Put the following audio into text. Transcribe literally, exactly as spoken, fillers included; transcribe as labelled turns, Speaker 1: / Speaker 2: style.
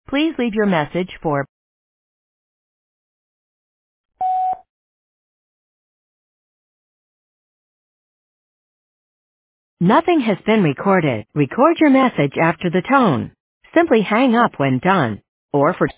Speaker 1: Please leave your message for Nothing has been recorded. Record your message after the tone. Simply hang up when done. Or for